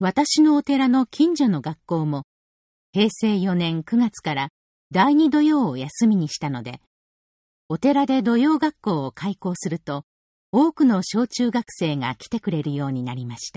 私のお寺の近所の学校も、平成4年9月から第2土曜を休みにしたので、お寺で土曜学校を開校すると、多くの小中学生が来てくれるようになりました。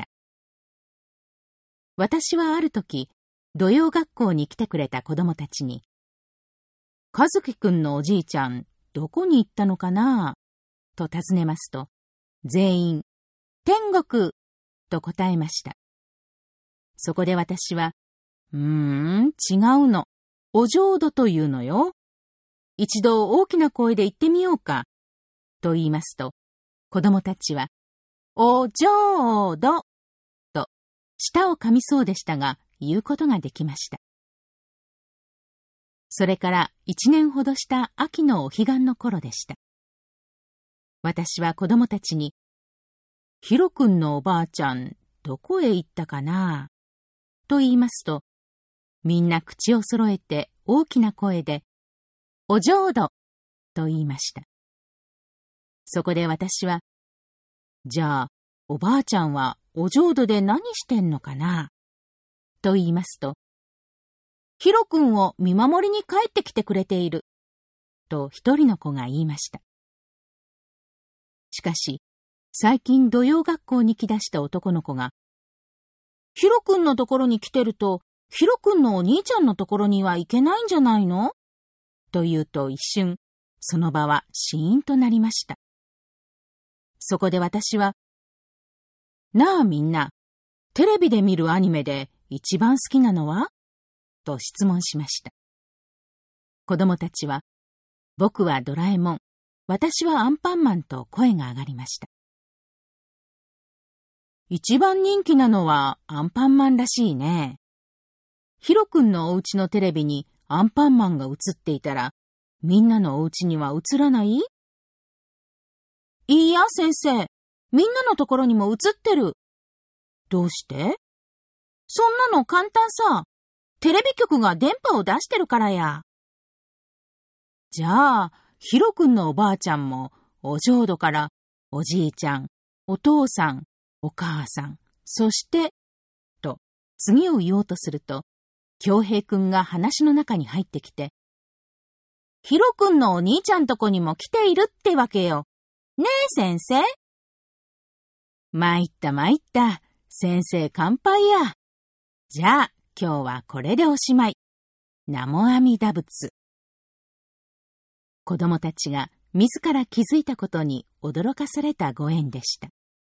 私はある時、土曜学校に来てくれた子供たちに、和樹くんのおじいちゃん、どこに行ったのかなと尋ねますと、全員、天国と答えました。そこで私は、違うの。お浄土というのよ。一度大きな声で言ってみようか。と言いますと、子供たちは、お浄土と、舌を噛みそうでしたが、言うことができました。それから1年ほどした秋のお彼岸の頃でした。私は子供たちに、ヒロ君のおばあちゃん、どこへ行ったかなと言いますと、みんな口を揃えて大きな声で、お浄土と言いました。そこで私は、じゃあ、おばあちゃんはお浄土で何してんのかなと言いますと、ヒロ君を見守りに帰ってきてくれている、と一人の子が言いました。しかし、最近土曜学校に来だした男の子が、ヒロ君のところに来てると、ヒロ君のお兄ちゃんのところには行けないんじゃないのと言うと一瞬、その場はシーンとなりました。そこで私は、なあみんな、テレビで見るアニメで一番好きなのはと質問しました。子供たちは、僕はドラえもん、私はアンパンマンと声が上がりました。一番人気なのはアンパンマンらしいね。ヒロ君のお家のテレビにアンパンマンが映っていたら、みんなのお家には映らない？いいや、先生。みんなのところにも映ってる。どうして？そんなの簡単さ。テレビ局が電波を出してるからや。じゃあ、ヒロ君のおばあちゃんも、お浄土から、おじいちゃん、お父さん、お母さん、そして、と、次を言おうとすると、京平くんが話の中に入ってきて、ヒロくんのお兄ちゃんとこにも来ているってわけよ。ねえ、先生。参った参った。先生乾杯や。じゃあ、今日はこれでおしまい。南無阿弥陀仏。子供たちが自ら気づいたことに驚かされたご縁でした。